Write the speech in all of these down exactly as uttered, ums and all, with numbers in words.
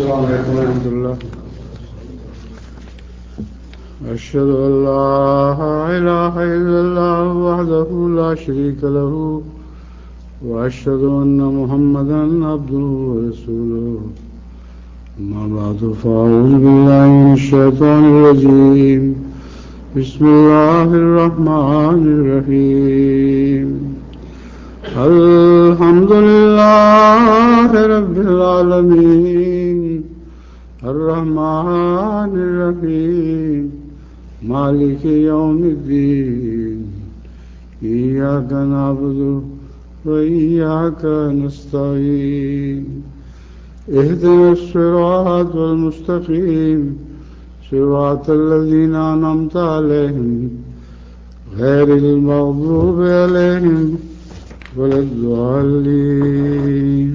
السلام علیکم ورحمۃ اللہ. اشهد ان لا اله الا الله وحده لا شريك له واشهد ان محمدا عبده ورسوله. اما بعد فاعوذ بالله من الشيطان الرجيم. بسم الله الرحمن الرحيم. الحمد لله رب العالمين الرحمن الرحيم مالك يوم الدين إياك نعبد وإياك نستعين اهدنا الصراط المستقيم صراط الذين أنعمت عليهم غير المغضوب عليهم ولا الضالين.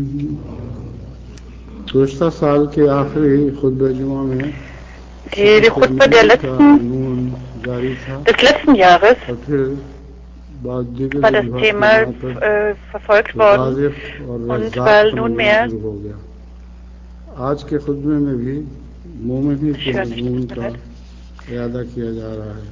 گزشتہ سال کے آخری خطبہ جمعہ میں Die Khutbah der letzten, des letzten Jahres war das Thema äh, verfolgt worden und weil nunmehr آج کے خطبے میں بھی مومن کے مضمون کا اعادہ کیا جا رہا ہے.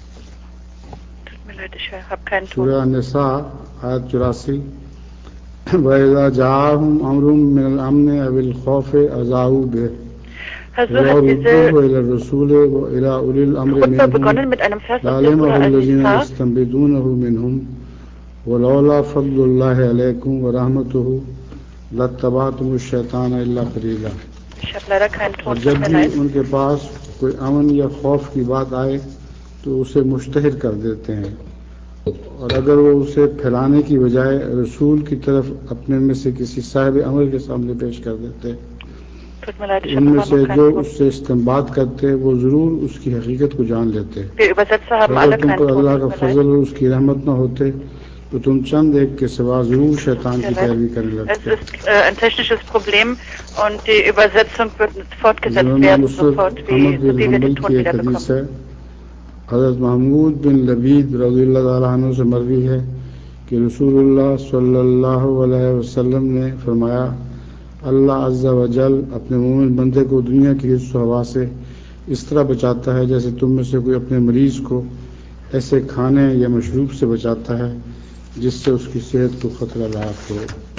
سورہ النساء آیت چوراسی. وَإِذَا جَاءَهُمْ أَمْرٌ مِّنَ الْأَمْنِ أَوِ الْخَوْفِ أَذَاعُوا بِهِ وَرُدُّوهُ إِلَى الرَّسُولِ وَإِلَى أُولِي الْأَمْرِ مِنْهُمْ لَعَلِمَهُ الَّذِينَ يَسْتَنبِطُونَهُ مِنْهُمْ وَلَوْلَا فَضْلُ اللَّهِ عَلَيْكُمْ وَرَحْمَتُهُ لَاتَّبَعْتُمُ الشَّيْطَانَ إِلَّا قَلِيلًا. اور جب بھی ان کے پاس کوئی امن یا خوف کی بات آئے تو اسے مشتہر کر دیتے ہیں، اور اگر وہ اسے پھیلانے کی بجائے رسول کی طرف اپنے میں سے کسی صاحب عمل کے سامنے پیش کر دیتے، ان میں سے جو اس سے استنباط کرتے وہ ضرور اس کی حقیقت کو جان لیتے. اگر تم پر اللہ کا فضل اور اس کی رحمت نہ ہوتے تو تم چند ایک کے سوا ضرور شیطان کی پیروی کرنے لگتے. ein technisches Problem und die Übersetzung wird fortgesetzt werden sofort, wie, so wie wir den Ton wieder bekommen. حضرت محمود بن لبید رضی اللہ تعالیٰ عنہ سے مروی ہے کہ رسول اللہ صلی اللہ علیہ وسلم نے فرمایا، اللہ عز و جل اپنے مومن بندے کو دنیا کی حس و ہوا سے اس طرح بچاتا ہے جیسے تم میں سے کوئی اپنے مریض کو ایسے کھانے یا مشروب سے بچاتا ہے جس سے اس کی صحت کو خطرہ لاحق ہو.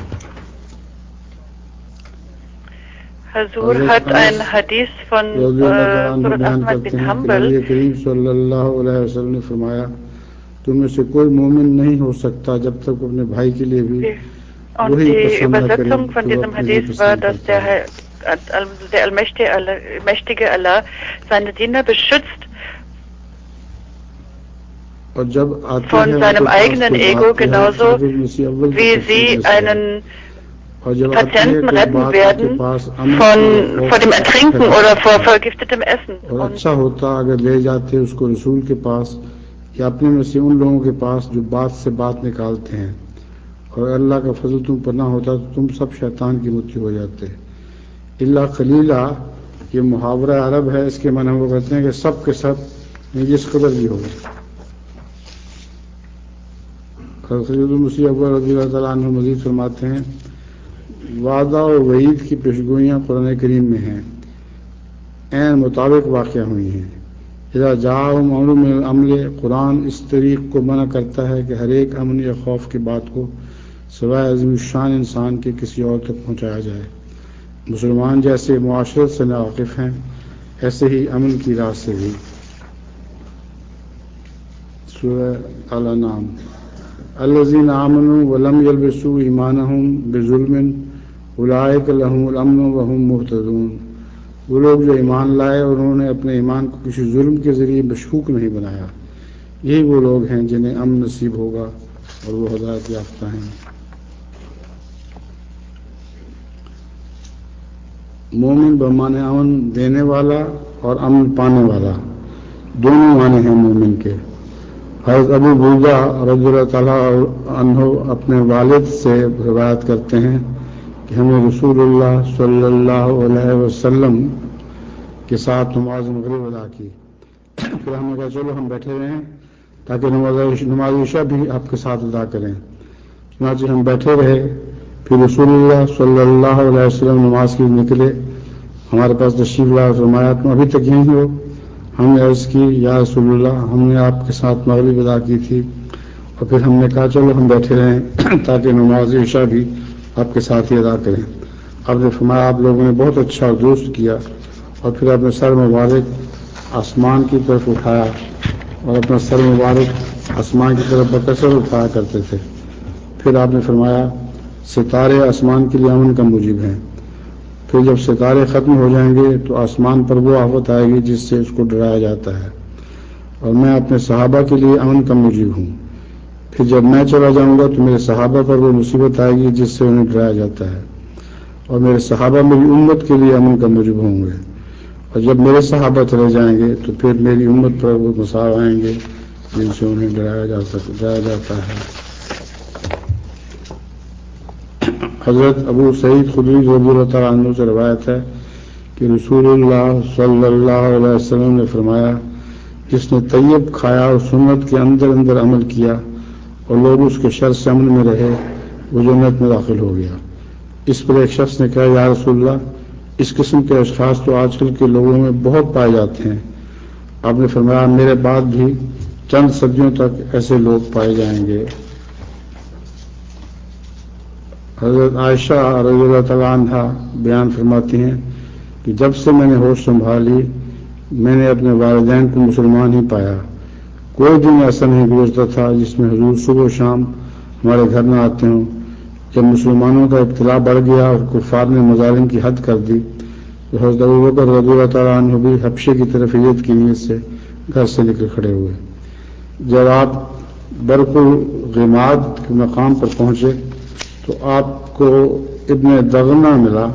Hazur hat ein Hadith von äh, Surat Ahmad bin Hanbal. نبی کریم صلی اللہ علیہ وسلم نے فرمایا، تم میں سے کوئی مومن نہیں ہو سکتا جب تک اپنے بھائی کے لیے بھی Und die Übersetzung von diesem Hadith war, dass der, der allmächtige Allah, mächtige Allah seine Diener beschützt von seinem eigenen Ego, genauso wie sie einen Patienten retten werden von, vor dem Ertrinken oder vor vergiftetem Essen. اور اچھا ہوتا اگر لے جاتے اس کو رسول کے پاس یا اپنے میں سے ان لوگوں کے پاس جو بات سے بات نکالتے ہیں، اور اللہ کا فضل تم پر نہ ہوتا تو تم سب شیطان کی مٹھی ہو جاتے. اللہ خلیلہ یہ محاورہ عرب ہے، اس کے معنی وہ کہتے ہیں کہ سب کے سب جس قدر بھی ہو. خلیل المسیح اکبر رضی اللہ تعالیٰ عنہ مزید فرماتے ہیں، وعدہ و وعید کی پیشگوئیاں قرآن کریم میں ہیں، عین مطابق واقع ہوئی ہیں. اذا جاءہم امر من الامر، قرآن اس طریق کو منع کرتا ہے کہ ہر ایک امن یا خوف کی بات کو سوائے عظیم الشان انسان کے کسی اور تک پہنچایا جائے. مسلمان جیسے معاشرت سے ناواقف ہیں ایسے ہی امن کی راہ سے بھی. سورہ الانعام. الذین آمنوا ولم یلبسوا ایمانہم بظلم اولئک لہم الامن وہم مہتدون. وہ لوگ جو ایمان لائے اور انہوں نے اپنے ایمان کو کسی ظلم کے ذریعے مشکوک نہیں بنایا، یہی وہ لوگ ہیں جنہیں امن نصیب ہوگا اور وہ ہدایت یافتہ ہیں. مومن بمانے امن دینے والا اور امن پانے والا، دونوں معنی ہیں مومن کے. حضرت ابو بردہ رضی اللہ تعالیٰ عنہ اپنے والد سے روایت کرتے ہیں کہ ہم نے رسول اللہ صلی اللہ علیہ وسلم کے ساتھ نماز مغرب ادا کی. پھر ہم نے کہا چلو ہم بیٹھے رہیں تاکہ نماز عشاء بھی آپ کے ساتھ ادا کریں. چنانچہ ہم بیٹھے رہے. پھر رسول اللہ صلی اللہ علیہ وسلم نماز کے لیے نکلے. ہمارے پاس تشریف لا فرمایا تم ابھی تک یہیں ہو؟ ہم نے عرض کی یا رسول اللہ ہم نے آپ کے ساتھ مغرب ادا کی تھی اور پھر ہم نے کہا چلو ہم بیٹھے رہیں تاکہ نماز عشاء بھی آپ کے ساتھ ہی ادا کریں۔ آپ نے فرمایا آپ لوگوں نے بہت اچھا اور درست کیا، اور پھر اپنے سر مبارک آسمان کی طرف اٹھایا اور اپنا سر مبارک آسمان کی طرف بکثرت اٹھایا کرتے تھے۔ پھر آپ نے فرمایا ستارے آسمان کے لیے امن کا موجب ہیں، پھر جب ستارے ختم ہو جائیں گے تو آسمان پر وہ آفت آئے گی جس سے اس کو ڈرایا جاتا ہے، اور میں اپنے صحابہ کے لیے امن کا موجب ہوں، پھر جب میں چلا جاؤں گا تو میرے صحابہ پر وہ مصیبت آئے گی جس سے انہیں ڈرایا جاتا ہے، اور میرے صحابہ میری امت کے لیے امن کا موجب ہوں گے، اور جب میرے صحابہ چلے جائیں گے تو پھر میری امت پر وہ مصائب آئیں گے جن سے انہیں ڈرایا جا سک ڈرایا جاتا ہے۔ حضرت ابو سعید خدری رضی اللہ تعالیٰ عنہ سے روایت ہے کہ رسول اللہ صلی اللہ علیہ وسلم نے فرمایا جس نے طیب کھایا اور سنت کے اندر اندر عمل کیا اور لوگ اس کے شر سے امن میں رہے وہ جنت میں داخل ہو گیا۔ اس پر ایک شخص نے کہا یا رسول اللہ اس قسم کے اشخاص تو آج کل کے لوگوں میں بہت پائے جاتے ہیں۔ آپ نے فرمایا میرے بعد بھی چند صدیوں تک ایسے لوگ پائے جائیں گے۔ حضرت عائشہ رضی اللہ تعالیٰ عنہا بیان فرماتی ہیں کہ جب سے میں نے ہوش سنبھالی میں نے اپنے والدین کو مسلمان ہی پایا، کوئی دن ایسا نہیں گزرتا تھا جس میں حضور صبح و شام ہمارے گھر نہ آتے ہوں۔ جب مسلمانوں کا ابتلا بڑھ گیا اور کفار نے مظالم کی حد کر دی تو حضرت ابوبکر رضی اللہ تعالیٰ عنہ بھی حبشے کی طرف ہجرت کی نیت سے گھر سے نکل کھڑے ہوئے۔ جب آپ برق الغماد کے مقام پر پہنچے تو آپ کو ابن دغنہ ملا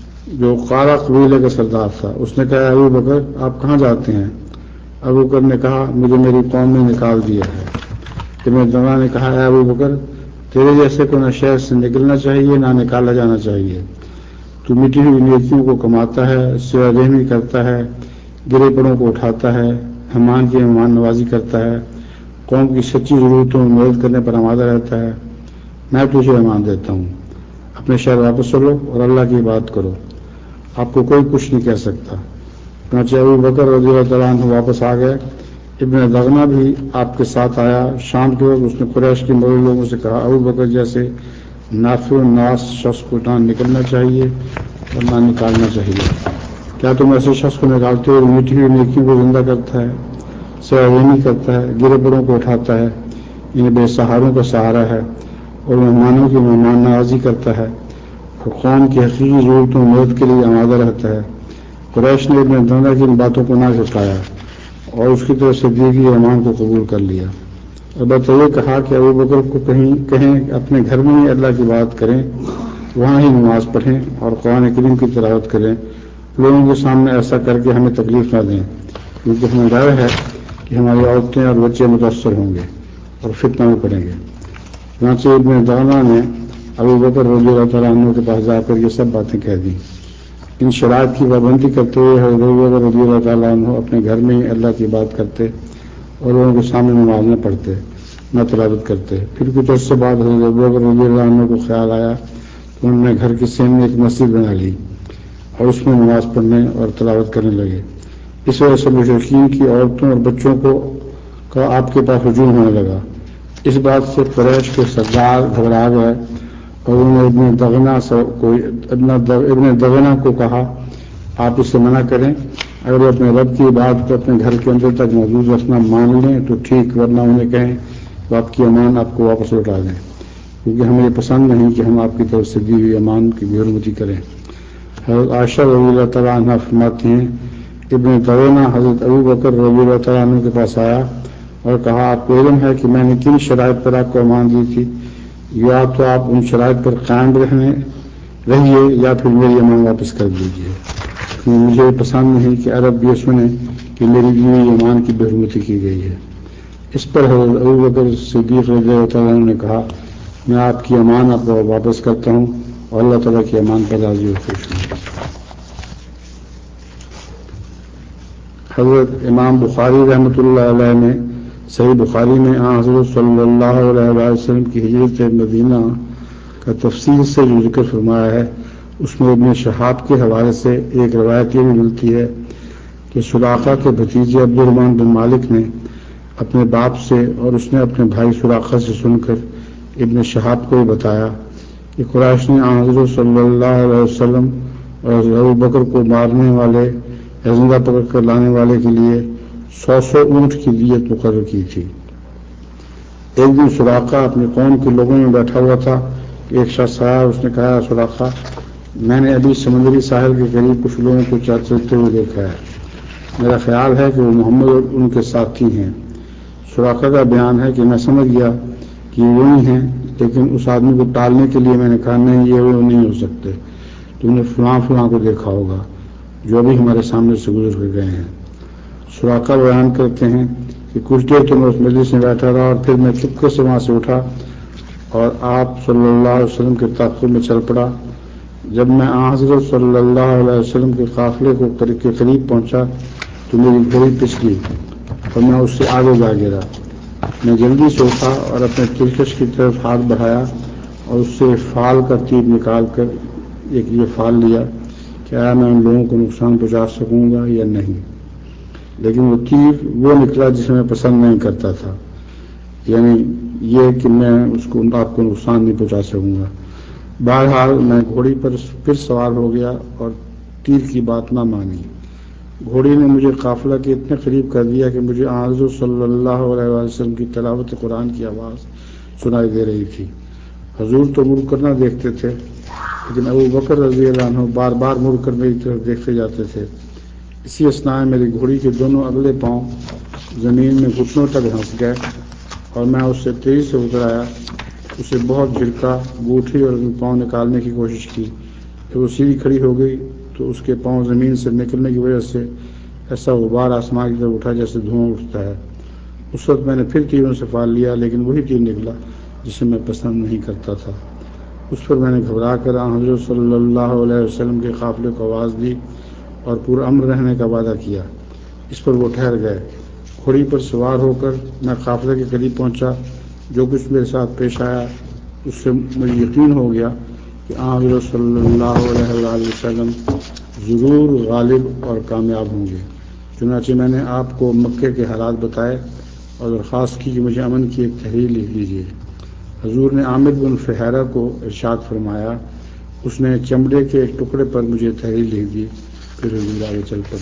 جو قارہ قبیلے کا سردار تھا۔ اس نے کہا ابو بکر آپ کہاں جاتے ہیں؟ ابو بکر نے کہا مجھے میری قوم نے نکال دیا ہے۔ ابن دغنہ نے کہا اے ابو بکر تیرے جیسے کو نہ شہر سے نکلنا چاہیے نہ نکالا جانا چاہیے، تو مٹی ہوئی نیکیوں کو کماتا ہے، صلہ رحمی کرتا ہے، گرے پڑوں کو اٹھاتا ہے، مہمان کی مہمان نوازی کرتا ہے، قوم کی سچی ضرورتوں میں مدد کرنے پر آمادہ رہتا ہے۔ میں تجھے امان دیتا ہوں اپنے شہر واپس چلو اور اللہ کی بات کرو، آپ کو کوئی کچھ نہیں کہہ سکتا۔ چنانچہ ابو بکر رضی اللہ تعالیٰ عنہ واپس آ گئے۔ ابن دغنہ بھی آپ کے ساتھ آیا۔ شام کے وقت اس نے قریش کے مغل لوگوں سے کہا ابو بکر جیسے نافع الناس شخص کو نہ نکلنا چاہیے اور نہ نکالنا چاہیے، کیا تم ایسے شخص کو نکالتے ہو میٹھی ہوئی نیکیوں کو زندہ کرتا ہے، سیاحت کرتا ہے، گرے پڑوں کو اٹھاتا ہے، انہیں بے سہاروں کا سہارا ہے اور مہمانوں کی مہمان نوازی کرتا ہے اور قوم کی حقیقی ضرورتوں میں مدد کے لیے آمادہ رہتا ہے؟ قریش نے ابن دغنہ کی ان باتوں کو نہ چھپایا اور اس کی طرف سے دی گئی امان کو قبول کر لیا۔ البتہ یہ کہا کہ ابو بکر کو کہیں کہیں اپنے گھر میں ہی اللہ کی بات کریں، وہاں ہی نماز پڑھیں اور قرآن کریم کی تلاوت کریں، لوگوں کے سامنے ایسا کر کے ہمیں تکلیف نہ دیں، کیونکہ ہمیں ڈر ہے کہ ہماری عورتیں اور بچے متاثر ہوں گے اور فتنہ میں پڑیں گے۔ چنانچہ ابن دغنہ نے ابو بکر رضی اللہ تعالیٰ عنہ کے پاس جا کر یہ سب باتیں کہہ دیں۔ ان شرائط کی پابندی کرتے ہوئے حضرت ابو بکر رضی اللہ تعالیٰ عنہ اپنے گھر میں ہی اللہ کی بات کرتے اور لوگوں کے سامنے نماز نہ پڑھتے نہ تلاوت کرتے۔ پھر کچھ عرصے بعد حضرت ابو بکر رضی اللہ عنہ کو خیال آیا تو انہوں نے گھر کے سامنے ایک مسجد بنا لی اور اس میں نماز پڑھنے اور تلاوت کرنے لگے۔ اس وجہ سے مشرکین کی عورتوں اور بچوں کو کا آپ کے پاس ہجوم ہونے لگا۔ اس بات سے قریش کے سردار گھبرا گئے اور انہوں نے ابن دغنہ کو ابن دغنہ کو کہا آپ اسے منع کریں، اگر وہ اپنے رب کی بات کو اپنے گھر کے اندر تک محدود رکھنا مان لیں تو ٹھیک، ورنہ انہیں کہیں تو آپ کی امان آپ کو واپس لوٹا دیں، کیونکہ ہمیں یہ پسند نہیں کہ ہم آپ کی طرف سے دی ہوئی امان کی بے حرمتی کریں۔ حضرت عائشہ رضی اللہ تعالیٰ عنہ فرماتی ہیں ابن دغنہ حضرت ابو بکر رضی اللہ تعالیٰ عنہ کے پاس آیا اور کہا آپ کو علم ہے کہ میں نے کن شرائط پر آپ کو امان دی تھی؟ یا تو آپ ان شرائط پر قائم رہنے رہیے یا پھر میری امان واپس کر دیجیے، مجھے پسند نہیں کہ عرب یہ سنیں کہ میری دی ہوئی امان کی بے حرمتی کی گئی ہے۔ اس پر حضرت ابو بکر صدیق رضی اللہ تعالیٰ عنہ نے کہا میں آپ کی امان آپ کو واپس کرتا ہوں اور اللہ تعالیٰ کی امان پر راضی و خوش ہوں۔ حضرت امام بخاری رحمۃ اللہ علیہ نے صحیح بخاری میں آن حضرت صلی اللہ علیہ وسلم کی ہجرت مدینہ کا تفصیل سے جو ذکر فرمایا ہے اس میں ابن شہاب کے حوالے سے ایک روایت یہ بھی ملتی ہے کہ سراقہ کے بھتیجے عبد الرحمن بن مالک نے اپنے باپ سے اور اس نے اپنے بھائی سراقہ سے سن کر ابن شہاب کو بھی بتایا کہ قریش نے حضرت صلی اللہ علیہ وسلم اور ابو بکر کو مارنے والے یا زندہ پکڑ کر لانے والے کے لیے سو سو اونٹ کی دیت مقرر کی تھی۔ ایک دن سراقہ اپنی قوم کے لوگوں میں بیٹھا ہوا تھا کہ ایک شخص آیا، اس نے کہا سراقہ میں نے ابھی سمندری ساحل کے قریب کچھ لوگوں کو چلتے ہوئے دیکھا ہے، میرا خیال ہے کہ وہ محمد اور ان کے ساتھی ہیں۔ سراقہ کا بیان ہے کہ میں سمجھ گیا کہ یہ وہی ہیں، لیکن اس آدمی کو ٹالنے کے لیے میں نے کہا نہیں، یہ وہ نہیں ہو سکتے، تم نے فلاں فلاں کو دیکھا ہوگا جو ابھی ہمارے سامنے سے گزر کر گئے ہیں۔ سراقہ بیان کرتے ہیں کہ کچھ دیر تو میں اس مجلس میں بیٹھا رہا اور پھر میں چپکے سے وہاں سے اٹھا اور آپ صلی اللہ علیہ وسلم کے تعاقب میں چل پڑا۔ جب میں حضرت صلی اللہ علیہ وسلم کے قافلے کو کے قریب پہنچا تو میری گھڑی پس گئی اور میں اس سے آگے جا گرا۔ میں جلدی سے اٹھا اور اپنے تلکش کی طرف ہاتھ بڑھایا اور اس سے فال کا تیر نکال کر ایک یہ فال لیا کہ آیا میں ان لوگوں کو نقصان پہنچا سکوں گا یا نہیں، لیکن وہ تیر وہ نکلا جسے میں پسند نہیں کرتا تھا، یعنی یہ کہ میں اس کو آپ کو نقصان نہیں پہنچا سکوں گا۔ بہرحال میں گھوڑی پر پھر سوار ہو گیا اور تیر کی بات نہ مانی۔ گھوڑی نے مجھے قافلہ کے اتنے قریب کر دیا کہ مجھے حضرت صلی اللہ علیہ وسلم کی تلاوت قرآن کی آواز سنائی دے رہی تھی۔ حضور تو مڑ کر نہ دیکھتے تھے، لیکن ابو بکر رضی اللہ عنہ بار بار مڑ کر میری طرف دیکھتے جاتے تھے۔ اسی اثناء میں میری گھوڑی کے دونوں اگلے پاؤں زمین میں گھٹنوں تک دھنس گئے اور میں اس سے تیزی سے اتر آیا، اسے بہت جھڑکا، گوٹھی اور پاؤں نکالنے کی کوشش کی۔ جب وہ سیدھی کھڑی ہو گئی تو اس کے پاؤں زمین سے نکلنے کی وجہ سے ایسا غبار آسمان کی طرف اٹھا جیسے دھواں اٹھتا ہے۔ اس وقت میں نے پھر تیروں سے فال لیا، لیکن وہی تیر نکلا جسے میں پسند نہیں کرتا تھا۔ اس پر میں نے گھبرا کر حضرت صلی اللہ علیہ وسلم کے قافلے کو آواز دی اور پورا امر رہنے کا وعدہ کیا۔ اس پر وہ ٹھہر گئے۔ گھوڑی پر سوار ہو کر میں قافلے کے قریب پہنچا۔ جو کچھ میرے ساتھ پیش آیا اس سے مجھے یقین ہو گیا کہ حضرت صلی اللہ علیہ وسلم ضرور غالب اور کامیاب ہوں گے۔ چنانچہ میں نے آپ کو مکے کے حالات بتائے اور درخواست کی کہ مجھے امن کی ایک تحریر لکھ دیجیے۔ حضور نے عامر بن فہیرہ کو ارشاد فرمایا، اس نے چمڑے کے ایک ٹکڑے پر مجھے تحریر لکھ دی، پھر حضور آگے چل پڑے۔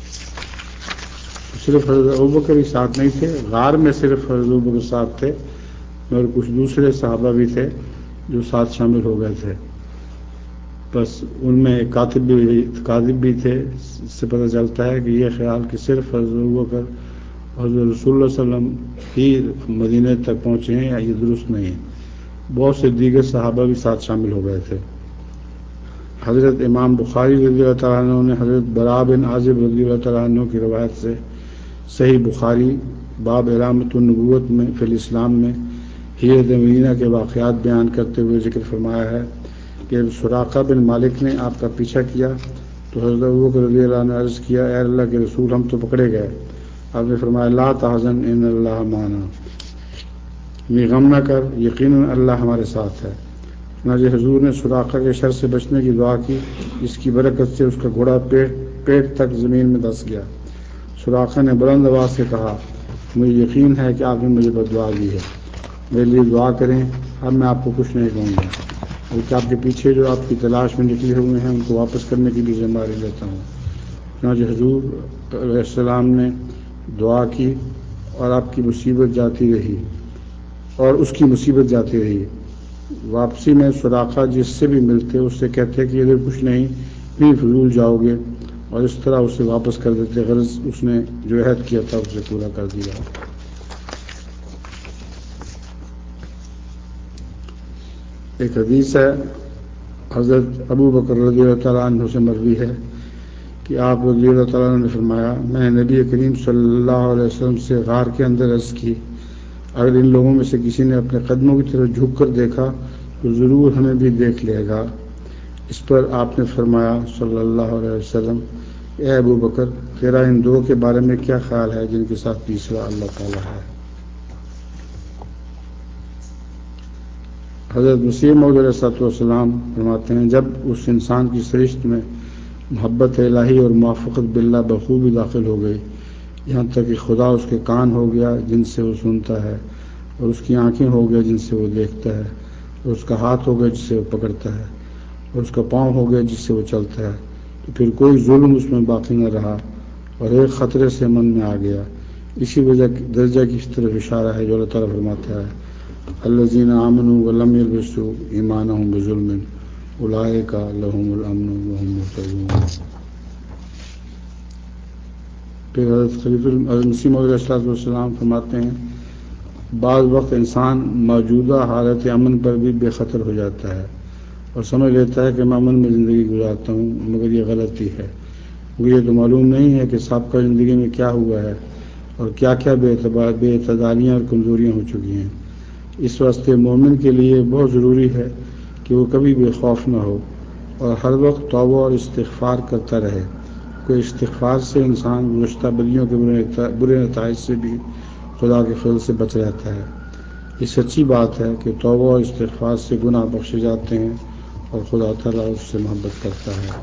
صرف حضرت ابوبکر ہی ساتھ نہیں تھے، غار میں صرف حضرت ابوبکر ساتھ تھے اور کچھ دوسرے صحابہ بھی تھے جو ساتھ شامل ہو گئے تھے، بس ان میں ایک کاتب بھی کاتب بھی تھے۔ اس سے پتہ چلتا ہے کہ یہ خیال کہ صرف حضرت ابوبکر اور حضرت رسول اللہ صلی اللہ علیہ وسلم ہی مدینے تک پہنچے ہیں یا یہ درست نہیں ہے، بہت سے دیگر صحابہ بھی ساتھ شامل ہو گئے تھے۔ حضرت امام بخاری رضی اللہ تعالیٰ عنہ نے حضرت براء بن عازب رضی اللہ تعالیٰ عنہ کی روایت سے صحیح بخاری باب علامت النبوت میں فی الاسلام میں ہجرت مدینہ کے واقعات بیان کرتے ہوئے ذکر فرمایا ہے کہ سراقہ بن مالک نے آپ کا پیچھا کیا تو حضرت ابوبکر رضی اللہ عنہ نے عرض کیا، اے اللہ کے رسول ہم تو پکڑے گئے۔ آپ نے فرمایا، لا تحزن ان اللہ معنا، یہ غم نہ کر، یقیناً اللہ ہمارے ساتھ ہے۔ چنانچہ حضور نے سراقہ کے شر سے بچنے کی دعا کی، جس کی برکت سے اس کا گھوڑا پیٹ پیٹ تک زمین میں دھس گیا۔ سراقہ نے بلند آواز سے کہا، مجھے یقین ہے کہ آپ نے مجھے بددعا دی ہے، میرے لیے دعا کریں، اب میں آپ کو کچھ نہیں کہوں گا، بلکہ آپ کے پیچھے جو آپ کی تلاش میں نکلے ہوئے ہیں ان کو واپس کرنے کی بھی ذمہ داری لیتا ہوں۔ چنانچہ حضور علیہ السلام نے دعا کی اور آپ کی مصیبت جاتی رہی اور اس کی مصیبت جاتی رہی۔ واپسی میں سراقہ جس سے بھی ملتے اس سے کہتے کہ ادھر کچھ نہیں، بھی فضول جاؤ گے، اور اس طرح اسے واپس کر دیتے، غرض اس نے جو عہد کیا تھا اسے پورا کر دیا۔ ایک حدیث ہے حضرت ابو بکر رضی اللہ تعالیٰ عنہ سے مروی ہے کہ آپ رضی اللہ تعالیٰ عنہ نے فرمایا، میں نے نبی کریم صلی اللہ علیہ وسلم سے غار کے اندر عرض کی، اگر ان لوگوں میں سے کسی نے اپنے قدموں کی طرف جھک کر دیکھا تو ضرور ہمیں بھی دیکھ لے گا۔ اس پر آپ نے فرمایا صلی اللہ علیہ وسلم، اے ابو بکر، تیرا ان دو کے بارے میں کیا خیال ہے جن کے ساتھ تیسرا اللہ تعالیٰ ہے؟ حضرت مسیح موعود علیہ الصلوۃ والسلام فرماتے ہیں جب اس انسان کی سرشت میں محبت الہی اور موافقت باللہ بخوبی داخل ہو گئی، یہاں تک کہ خدا اس کے کان ہو گیا جن سے وہ سنتا ہے، اور اس کی آنکھیں ہو گیا جن سے وہ دیکھتا ہے، اور اس کا ہاتھ ہو گیا جس سے وہ پکڑتا ہے، اور اس کا پاؤں ہو گیا جس سے وہ چلتا ہے، تو پھر کوئی ظلم اس میں باقی نہ رہا اور ایک خطرے سے من میں آ گیا۔ اسی وجہ درجہ کی اس طرف اشارہ ہے جو اللہ تعالیٰ فرماتا ہے الذین آمنوا ولم یلبسوا ایمانہم بظلم اولئک لہم الامن وہم مہتدون۔ پھر حضرت خلیفہ حضرت مسیح موعود علیہ السلام فرماتے ہیں بعض وقت انسان موجودہ حالت امن پر بھی بے خطر ہو جاتا ہے اور سمجھ لیتا ہے کہ میں امن میں زندگی گزارتا ہوں، مگر یہ غلطی ہے، مجھے یہ تو معلوم نہیں ہے کہ سابقہ زندگی میں کیا ہوا ہے اور کیا کیا بے اعتدالیاں اور کمزوریاں ہو چکی ہیں۔ اس واسطے مومن کے لیے بہت ضروری ہے کہ وہ کبھی بے خوف نہ ہو اور ہر وقت توبہ اور استغفار کرتا رہے۔ کوئی استغفار سے انسان گزشتہ بدیوں کے برے نتائج سے بھی خدا کے فضل سے بچ رہتا ہے۔ یہ سچی بات ہے کہ توبہ اور استغفار سے گناہ بخشے جاتے ہیں اور خدا تعالیٰ اس سے محبت کرتا ہے۔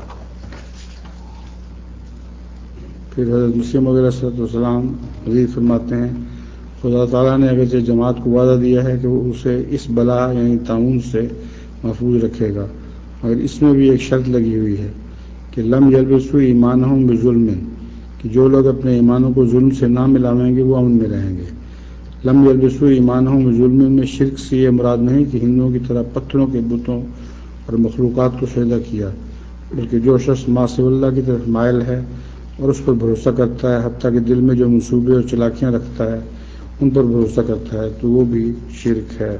پھر حضرت مسیح موعود علیہ السلام مزید فرماتے ہیں خدا تعالیٰ نے اگرچہ جماعت کو وعدہ دیا ہے کہ وہ اسے اس بلا یعنی طاعون سے محفوظ رکھے گا، مگر اس میں بھی ایک شرط لگی ہوئی ہے کہ لم یلبسوا ایمانہم بظلم، کہ جو لوگ اپنے ایمانوں کو ظلم سے نہ ملاویں گے وہ امن میں رہیں گے۔ لم یلبسوا ایمانہم بظلم میں شرک سے یہ مراد نہیں کہ ہندوؤں کی طرح پتھروں کے بتوں اور مخلوقات کو سجدہ کیا، بلکہ جو شخص ما سوی اللہ کی طرف مائل ہے اور اس پر بھروسہ کرتا ہے، حتیٰ کہ دل میں جو منصوبے اور چلاکیاں رکھتا ہے ان پر بھروسہ کرتا ہے، تو وہ بھی شرک ہے۔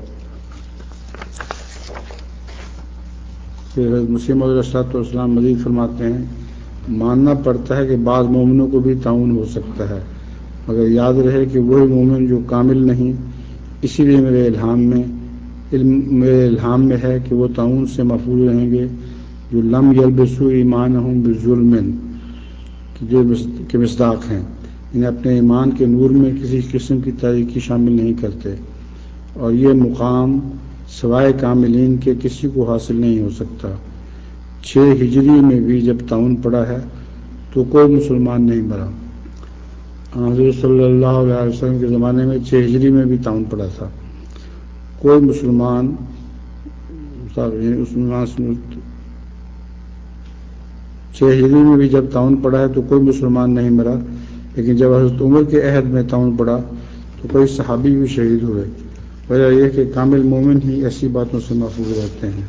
پھر حضرت مسیح موعود علیہ السلام مزید فرماتے ہیں ماننا پڑتا ہے کہ بعض مومنوں کو بھی طاعون ہو سکتا ہے، مگر یاد رہے کہ وہی مومن جو کامل نہیں، اسی لیے میرے الہام میں علم میرے الہام میں ہے کہ وہ طاعون سے محفوظ رہیں گے جو لم یلبسوا ایمانہم بظلم کے مصداق ہیں، انہیں اپنے ایمان کے نور میں کسی قسم کی تاریکی شامل نہیں کرتے، اور یہ مقام سوائے کاملین کے کسی کو حاصل نہیں ہو سکتا۔ چھ ہجری میں بھی جب طاعون پڑا ہے تو کوئی مسلمان نہیں مرا۔ حضرت صلی اللہ علیہ وسلم کے زمانے میں چھ ہجری میں بھی طاعون پڑا تھا، کوئی مسلمان چھ ہجری میں بھی جب طاعون پڑا ہے تو کوئی مسلمان نہیں مرا، لیکن جب حضرت عمر کے عہد میں طاعون پڑا تو کئی صحابی بھی شہید ہوئے۔ وجہ یہ کہ کامل مومن ہی ایسی باتوں سے محفوظ رہتے ہیں۔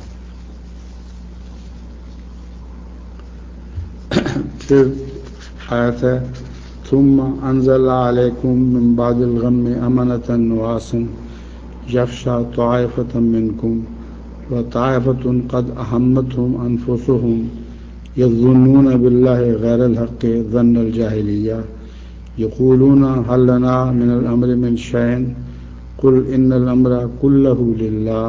پھر آیت ہے ثم انزل علیکم من بعد الغم امنة نعاسا یغشی طائفة منکم وطائفة قد اہمتهم انفسهم یظنون باللہ غیر الحق ظن الجاہلیہ یقولون هل لنا من الامر من شیء قل ان الامر كله للہ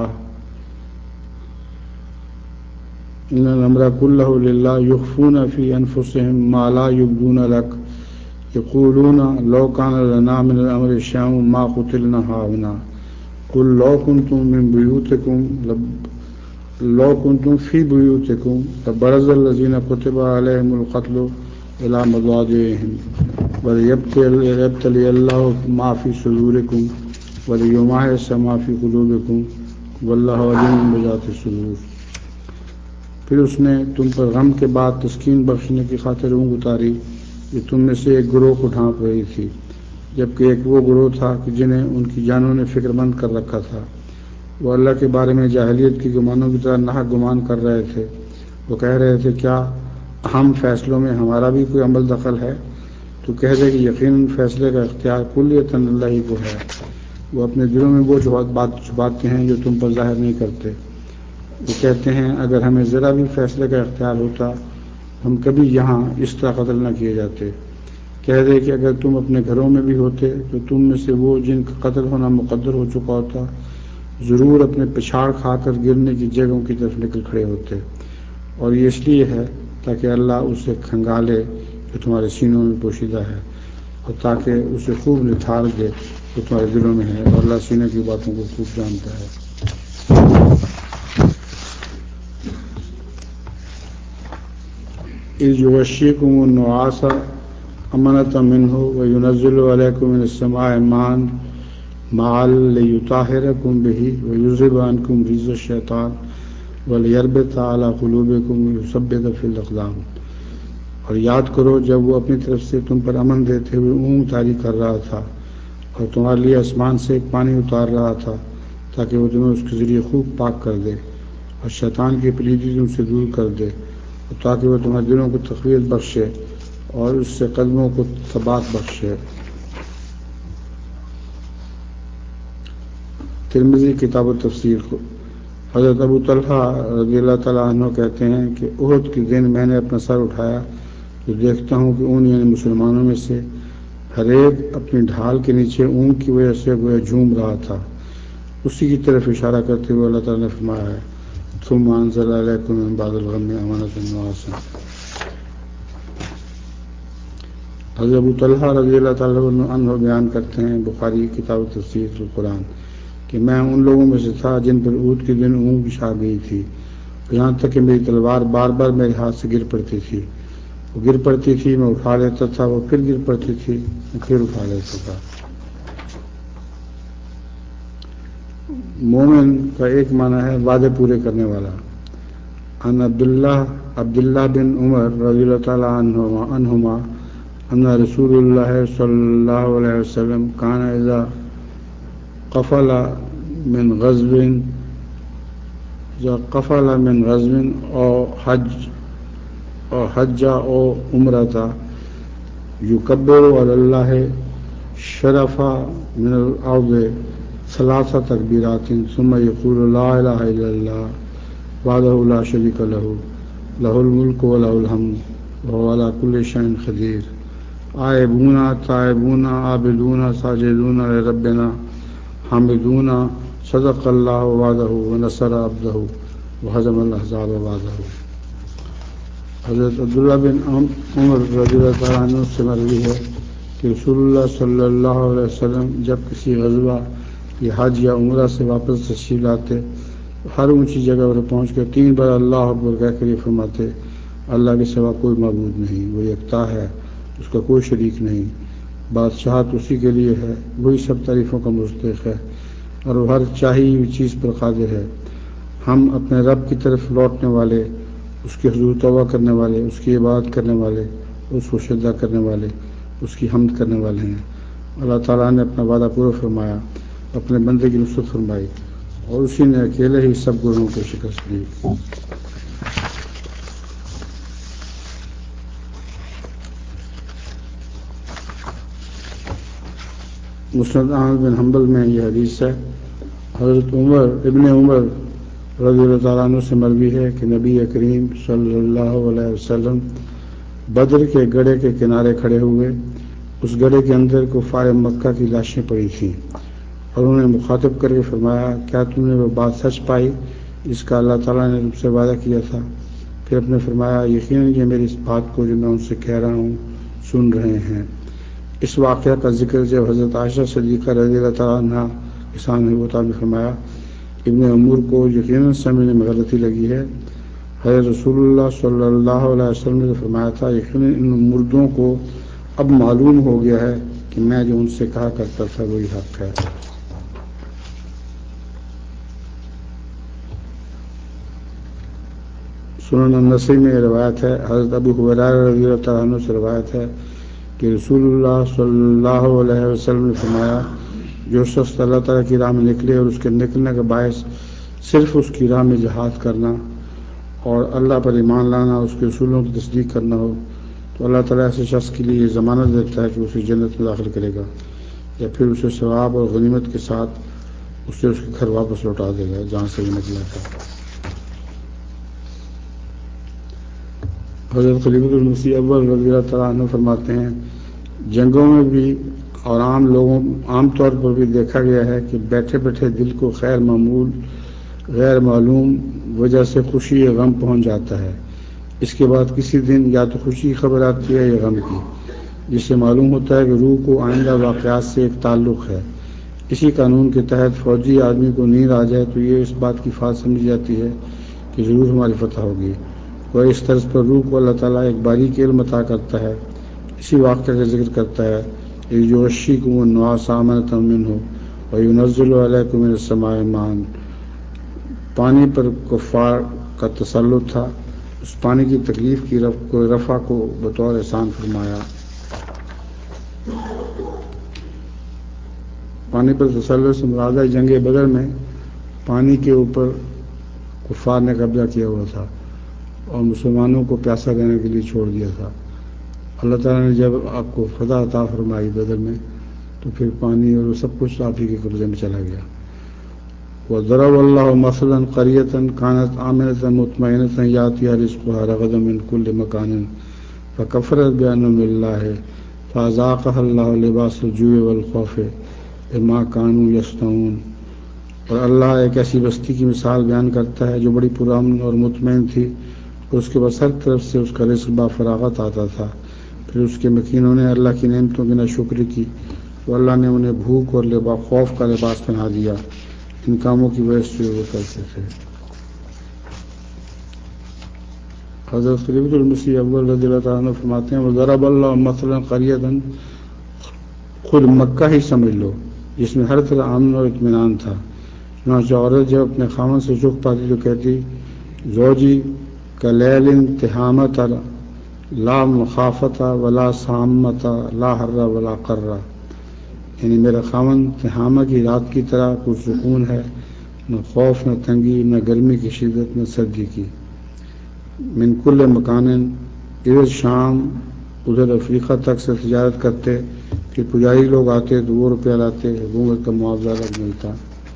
ان الامر كله للہ یخفون فی انفسهم ما لا یبدون لك یقولون لو كان لنا من الامر شیء ما قتلنا هاهنا قل لو كنتم من بیوتکم لو کنتم فی بیوتکم لبرز الذین کتب علیہم القتل الی مضاجعہم ولیبتلی اللہ ما فی صدورکم ولیمحص ما فی قلوبکم واللہ علیم بذات الصدور۔ پھر اس نے تم پر غم کے بعد تسکین بخشنے کی خاطر اونگ اتاری جو تم میں سے ایک گروہ کو ڈھانپ رہی تھی، جبکہ ایک وہ گروہ تھا کہ جنہیں ان کی جانوں نے فکر مند کر رکھا تھا، وہ اللہ کے بارے میں جاہلیت کی گمانوں کی طرح ناحق گمان کر رہے تھے۔ وہ کہہ رہے تھے کیا اہم فیصلوں میں ہمارا بھی کوئی عمل دخل ہے؟ تو کہہ دے کہ یقیناً فیصلے کا اختیار کلیتاً اللہ ہی کو ہے، وہ اپنے دلوں میں وہ بات چھپاتے ہیں جو تم پر ظاہر نہیں کرتے۔ وہ کہتے ہیں اگر ہمیں ذرا بھی فیصلے کا اختیار ہوتا ہم کبھی یہاں اس طرح قتل نہ کیے جاتے۔ کہہ دے کہ اگر تم اپنے گھروں میں بھی ہوتے تو تم میں سے وہ جن کا قتل ہونا مقدر ہو چکا ہوتا ضرور اپنے پچھاڑ کھا کر گرنے کی جگہوں کی طرف نکل کھڑے ہوتے، اور یہ اس لیے ہے تاکہ اللہ اسے کھنگالے جو تمہارے سینوں میں پوشیدہ ہے، اور تاکہ اسے خوب نتھار دے جو تمہارے دلوں میں ہے، اور اللہ سینے کی باتوں کو خوب جانتا ہے۔ اذ یغشیکم النعاس امنة منه وینزل علیکم من السماء ماء مَعَ لِيُطَهِّرَكُم بِهِ وَيُذْهِبَ عَنكُم رِجْزَ الشَّيْطَانِ وَلِيَرْبِطَ عَلَىٰ قُلُوبِكُمْ وَيُثَبِّتَ فِي الْأَقْدَامِ۔ اور یاد کرو جب وہ اپنی طرف سے تم پر امن دیتے ہوئے اونگ طاری کر رہا تھا اور تمہارے لیے آسمان سے ایک پانی اتار رہا تھا تاکہ وہ تمہیں اس کے ذریعے خوب پاک کر دے اور شیطان کی پلیدی تم سے دور کر دے اور تاکہ وہ تمہارے دلوں کو تقویت بخشے اور اس سے قدموں کو ثبات بخشے۔ ترمذی کتاب التفسیر کو حضرت ابو طلحہ رضی اللہ تعالیٰ عنہ کہتے ہیں کہ احد کے دن میں نے اپنا سر اٹھایا تو دیکھتا ہوں کہ ان یعنی مسلمانوں میں سے ہر ایک اپنی ڈھال کے نیچے اون کی وجہ سے گویا جھوم رہا تھا۔ اسی کی طرف اشارہ کرتے ہوئے اللہ تعالیٰ نے فرمایا ہے ثم انزل علیکم من بعد الغم امنۃ نعاسا۔ حضرت ابو طلحہ رضی اللہ تعالیٰ عنہ بیان کرتے ہیں بخاری کتاب تفسیر القرآن کہ میں ان لوگوں میں سے تھا جن پر اونٹ کے دن اونگ چھا گئی تھی، یہاں تک کہ میری تلوار بار بار میرے ہاتھ سے گر پڑتی تھی، وہ گر پڑتی تھی میں اٹھا لیتا تھا، وہ پھر گر پڑتی تھی میں پھر اٹھا لیتا تھا۔ مومن کا ایک معنی ہے وعدے پورے کرنے والا۔ ان عبداللہ عبداللہ بن عمر رضی اللہ تعالیٰ عنہما ان رسول اللہ صلی اللہ علیہ وسلم کان اذا قفل من غزو اذا قفل من غزو او حج او حج او عمرہ یکبر علی اللہ شرف من الارض ثلاث تکبیرات ثم یقول لا الہ الا اللہ وحدہ لا شریک لہ لہ الملک ولہ الحمد وہو علی کل شیء قدیر آئبون تائبون عابدون ساجدون لربنا حامدون صدق اللہ وعدہ ونصر عبدہ وہزم الاحزاب وعدہ۔ حضرت عبداللہ بن عمر رضی اللہ تعالیٰ عنہ سے مروی ہے کہ رسول اللہ صلی اللہ علیہ وسلم جب کسی غزوہ یا حج یا عمرہ سے واپس تشریف لاتے ہر اونچی جگہ پر پہنچ کر تین بار اللہ اکبر کہہ کر یہ فرماتے اللہ کے سوا کوئی معبود نہیں، وہ یکتا ہے، اس کا کوئی شریک نہیں، بادشاہت اسی کے لیے ہے، وہی سب تعریفوں کا مستحق ہے اور وہ ہر چاہی ہوئی چیز پر قادر ہے۔ ہم اپنے رب کی طرف لوٹنے والے، اس کے حضور توبہ کرنے والے، اس کی عبادت کرنے والے، اس کو سجدہ کرنے والے، اس کی حمد کرنے والے ہیں۔ اللہ تعالیٰ نے اپنا وعدہ پورا فرمایا، اپنے بندے کی نصرت فرمائی اور اسی نے اکیلے ہی سب گروہوں کو شکست دی۔ مسند احمد بن حنبل میں یہ حدیث ہے، حضرت عمر ابن عمر رضی اللہ تعالیٰ عنہ سے مروی ہے کہ نبی کریم صلی اللہ علیہ وسلم بدر کے گڑھے کے کنارے کھڑے ہوئے، اس گڑھے کے اندر کفار مکہ کی لاشیں پڑی تھیں اور انہوں نے مخاطب کر کے فرمایا کیا تم نے وہ بات سچ پائی جس کا اللہ تعالیٰ نے تم سے وعدہ کیا تھا؟ پھر اپنے فرمایا یقیناً یہ میری اس بات کو جو میں ان سے کہہ رہا ہوں سن رہے ہیں۔ اس واقعہ کا ذکر جب حضرت عائشہ صدیقہ رضی اللہ تعالیٰ عنہ کے سامنے ہوا نے فرمایا ابن عمر کو یقیناً سمجھنے میں غلطی لگی ہے۔ حضرت رسول اللہ صلی اللہ علیہ وسلم نے فرمایا تھا یقیناً ان مردوں کو اب معلوم ہو گیا ہے کہ میں جو ان سے کہا کرتا تھا وہی حق ہے۔ سنن النسائی میں روایت ہے، حضرت ابو ہریرہ رضی اللہ تعالیٰ عنہ سے روایت ہے کہ رسول اللہ صلی اللہ علیہ وسلم نے فرمایا جو شخص اللہ تعالیٰ کی راہ میں نکلے اور اس کے نکلنے کا باعث صرف اس کی راہ میں جہاد کرنا اور اللہ پر ایمان لانا، اس کے اصولوں کی تصدیق کرنا ہو تو اللہ تعالیٰ ایسے شخص کے لیے ضمانت دیتا ہے کہ اسے جنت میں داخل کرے گا یا پھر اسے ثواب اور غنیمت کے ساتھ اسے اس کے گھر واپس لوٹا دے گا جہاں سے وہ نکلا تھا۔ حضرت خلیفۃ المسیح اول رضی اللہ تعالیٰ عنہ فرماتے ہیں جنگوں میں بھی اور عام لوگوں عام طور پر بھی دیکھا گیا ہے کہ بیٹھے بیٹھے دل کو خیر معمول غیر معلوم وجہ سے خوشی یا غم پہنچ جاتا ہے، اس کے بعد کسی دن یا تو خوشی کی خبر آتی ہے یا غم کی، جس سے معلوم ہوتا ہے کہ روح کو آئندہ واقعات سے ایک تعلق ہے۔ اسی قانون کے تحت فوجی آدمی کو نیند آ جائے تو یہ اس بات کی فات سمجھی جاتی ہے کہ ضرور ہماری فتح ہوگی، وہ اس طرز پر روح کو اللہ تعالیٰ ایک باریک علم عطا کرتا ہے. اسی واقعہ کا ذکر کرتا ہے جو غشیکم النعاس امنۃ منہ وینزل علیکم من السماء ماء. پانی پر کفار کا تسلط تھا، اس پانی کی تکلیف کی رف کو رفع کو بطور احسان فرمایا. پانی پر تسلط سے مراد ہے جنگ بدر میں پانی کے اوپر کفار نے قبضہ کیا ہوا تھا اور مسلمانوں کو پیاسا رہنے کے لیے چھوڑ دیا تھا. اللہ تعالیٰ نے جب آپ کو فتح عطا فرمائی بدر میں تو پھر پانی اور سب کچھ آپ ہی کے قبضے میں چلا گیا. وضرب اللہ مثلا قریۃ کانت آمنۃ مطمئنۃ یأتیہا رزقها رغدا من کل مکان فکفرت بانعم اللہ فاذاقها اللہ لباس الجوع والخوف بما كانوا یصنعون. اور اللہ ایک ایسی بستی کی مثال بیان کرتا ہے جو بڑی پرامن اور مطمئن تھی، اس کے بس ہر طرف سے اس کا رزق با فراغت آتا تھا. پھر اس کے مکینوں نے اللہ کی نعمتوں کی ناشکری کی تو اللہ نے انہیں بھوک اور لباس خوف کا لباس پہنا دیا ان کاموں کی وجہ سے وہ کرتے تھے. حضرت خلیفۃ المسیح اول رضی اللہ تعالیٰ عنہ فرماتے ہیں وضرب اللہ مثلا قریۃ، خود مکہ ہی سمجھ لو جس میں ہر طرح امن اور اطمینان تھا. چنانچہ عورت جب اپنے خاوند سے رخ پاتی تو کہتی زوجی کلیل تہامۃ لا مخافت ولا سامت لا حر ولا قرہ، یعنی میرا خاوند تہامہ کی رات کی طرح پرسکون ہے، نہ خوف نہ تنگی نہ گرمی کی شدت نہ سردی کی. من کل مکان، ادھر شام ادھر افریقہ تک سے تجارت کرتے، پھر پجاری لوگ آتے تو وہ روپیہ لاتے، حکومت کا معاوضہ الگ ملتا.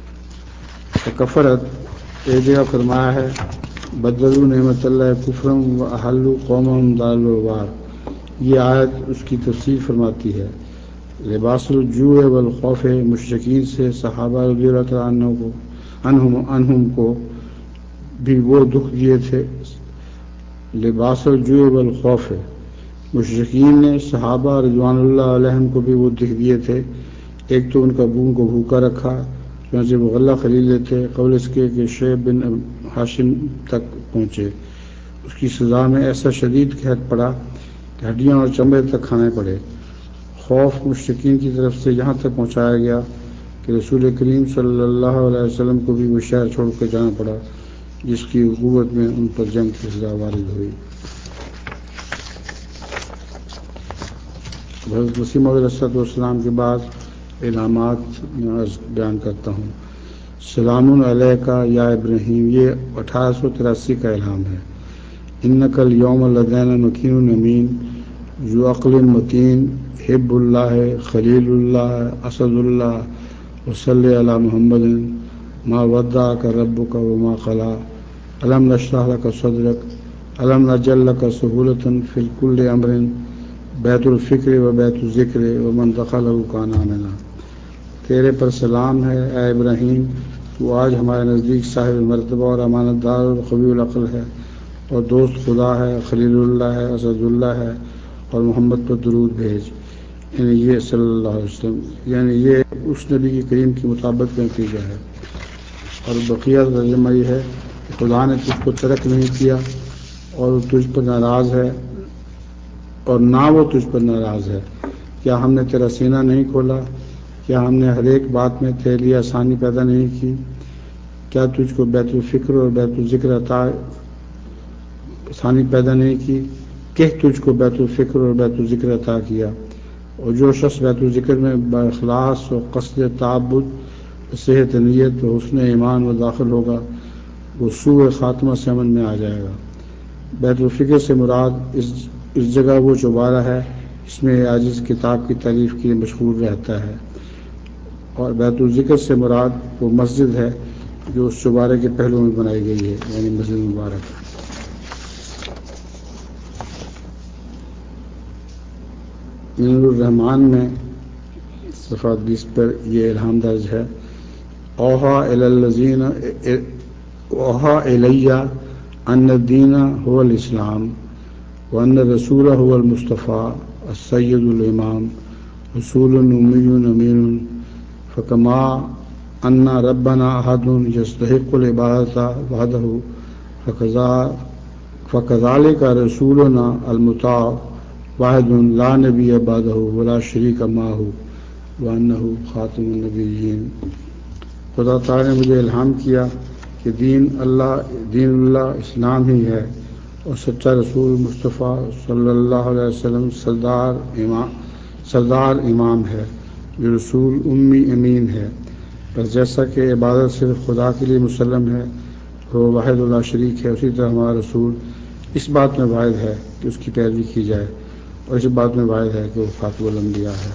کفرت ایک جگہ فرمایا ہے بدلوا نعمت اللہ کفرم و احلوا قومہم دار الوبار. یہ آیت اس کی تفسیر فرماتی ہے. لباس الجوع والخوف، مشرکین سے صحابہ رضی اللہ تعالیٰ عنہ کو عنہم عنہم کو بھی وہ دکھ دیے تھے. لباس الجوع والخوف، مشرکین نے صحابہ رضوان اللہ علیہم کو بھی وہ دکھ دیے تھے. ایک تو ان کا بون کو بھوکا رکھا، چنانچہ وہ غلہ خرید لیتے قبل اس کے کہ شعیب بن ہاشم تک پہنچے. اس کی سزا میں ایسا شدید قحط پڑا کہ ہڈیاں اور چمڑے تک کھانے پڑے. خوف مشرکین کی طرف سے یہاں تک پہنچایا گیا کہ رسول کریم صلی اللہ علیہ وسلم کو بھی وہ شہر چھوڑ کے جانا پڑا جس کی عقوبت میں ان پر جنگ کی سزا وارد ہوئی. حضرت مسیح موعود علیہ السلام کے بعد انعامات میں بیان کرتا ہوں. سلام علیک یا ابراہیم، یہ اٹھارہ سو تراسی کا الہام ہے. انک الیوم لدینا مکین امین، ذو عقل متین، حب اللہ، خلیل اللہ، اسد اللہ، وصلی علی محمد ما ودعک ربک وما قلی، الم نشرح لک صدرک، الم نجعل لک سہولۃ فی کل امر، بیت الفکر و بیت الذکر ومن دخلہ کان آمنا. تیرے پر سلام ہے اے ابراہیم، تو آج ہمارے نزدیک صاحب مرتبہ اور امانت دار اور قوی العقل ہے، اور دوست خدا ہے، خلیل اللہ ہے، اسد اللہ ہے، اور محمد پر درود بھیج. یعنی یہ صلی اللہ علیہ وسلم، یعنی یہ اس نبی کی کریم کی مطابقت کا نتیجہ ہے. اور بقیہ ترجمہ یہ ہے کہ خدا نے تجھ کو ترک نہیں کیا اور تجھ پر ناراض ہے، اور نہ وہ تجھ پر ناراض ہے. کیا ہم نے تیرا سینہ نہیں کھولا؟ کیا ہم نے ہر ایک بات میں تیرے لیے آسانی پیدا نہیں کی؟ کیا تجھ کو بیت الفکر اور بیت الذکر عطا آسانی پیدا نہیں کی؟ کہ تجھ کو بیت الفکر اور بیت الذکر عطا کیا. اور جو شخص بیت الذکر میں باخلاص و قصد تعبد، صحت نیت و حسن ایمان و داخل ہوگا، وہ سوء خاتمہ سے امن میں آ جائے گا. بیت الفکر سے مراد اس اس جگہ وہ چوبارہ ہے اس میں عاجز کتاب کی تعریف کے لیے مشغول رہتا ہے، اور بیت الذکر سے مراد وہ مسجد ہے جو اس چوبارے کے پہلو میں بنائی گئی ہے، یعنی مسجد مبارک. نور الرحمان میں صفحہ بیس پر یہ الہام درج ہے. اوحا الی الذین اوحا الی ان الدین هو الاسلام وان الرسول هو المصطفى السید الامام رسول امی امین فکما ان ربنا احد یستحق العبادۃ وحدہ فکذا فَكَذَلِكَ رَسُولُنَا الْمُطَاعُ وَاحِدٌ لَا نَبِيَّ بَعْدَهُ وَلَا شَرِيكَ مَعَهُ وَأَنَّهُ خَاتَمُ النَّبِيِّينَ۔ خدا تعالیٰ نے مجھے الہام کیا کہ دین اللہ دین اللہ اسلام ہی ہے، اور سچا رسول مصطفیٰ صلی اللہ علیہ وسلم سردار امام سردار امام ہے، جو رسول امی امین ہے۔ بس جیسا کہ عبادت صرف خدا کے لیے مسلم ہے، وہ واحد اللہ شریک ہے، اسی طرح ہمارا رسول اس بات میں واحد ہے کہ اس کی پیروی کی جائے، اور اس بات میں واحد ہے کہ وہ خاتم الانبیاء ہے۔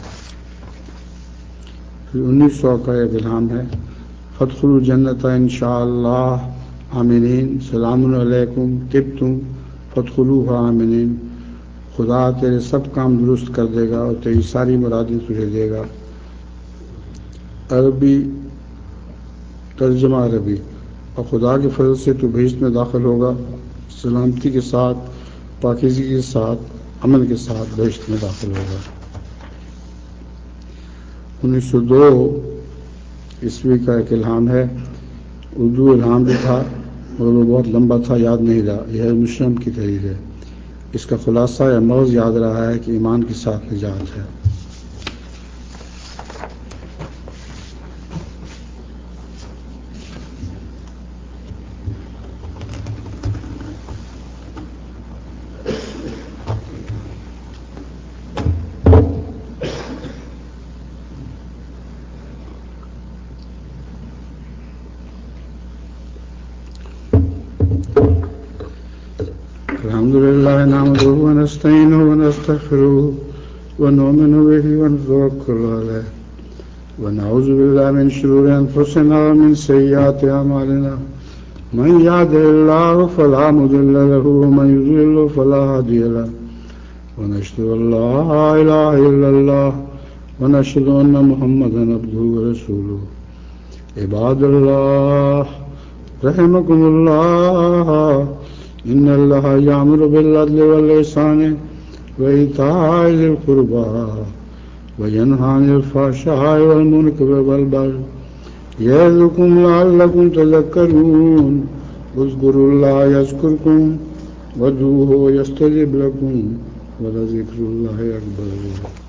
پھر انیس سو کا ایک الہام ہے، فَادْخُلُوا الْجَنَّةَ إِنْ شَاءَ اللَّهُ آمِنِينَ سَلَامٌ عَلَيْكُمْ طِبْتُمْ فَادْخُلُوهَا آمِنِينَ۔ خدا تیرے سب کام درست کر دے گا اور تیری ساری مرادیں تجھے دے گا۔ عربی ترجمہ عربی، اور خدا کے فضل سے تو بہشت میں داخل ہوگا، سلامتی کے ساتھ، پاکیزگی کے ساتھ، امن کے ساتھ بہشت میں داخل ہوگا۔ انیس سو دو عیسوی کا ایک الہام ہے، اردو الہام بھی تھا اور وہ بہت لمبا تھا، یاد نہیں رہا۔ یہ مشرم کی تحریر ہے۔ اس کا خلاصہ یا مغز یاد رہا ہے کہ ایمان کے ساتھ نجات ہے۔ الحمد لله نحمده ونستعينه ونستغفره ونؤمن به ونتوكل عليه ونعوذ بالله من شرور أنفسنا ومن سيئات أعمالنا من يهده الله فلا مضل له ومن يضلل فلا هادي له ونشهد أن لا إله إلا الله ونشهد أن محمدا عبده ورسوله عباد الله رحمكم الله إن الله يأمر بالعدل والإحسان وإيتاء ذي القربى وينهى عن الفحشاء والمنكر والبغي يعظكم لعلكم تذكرون اذكروا الله يذكركم وادعوه يستجب لكم ولذكر الله أكبر۔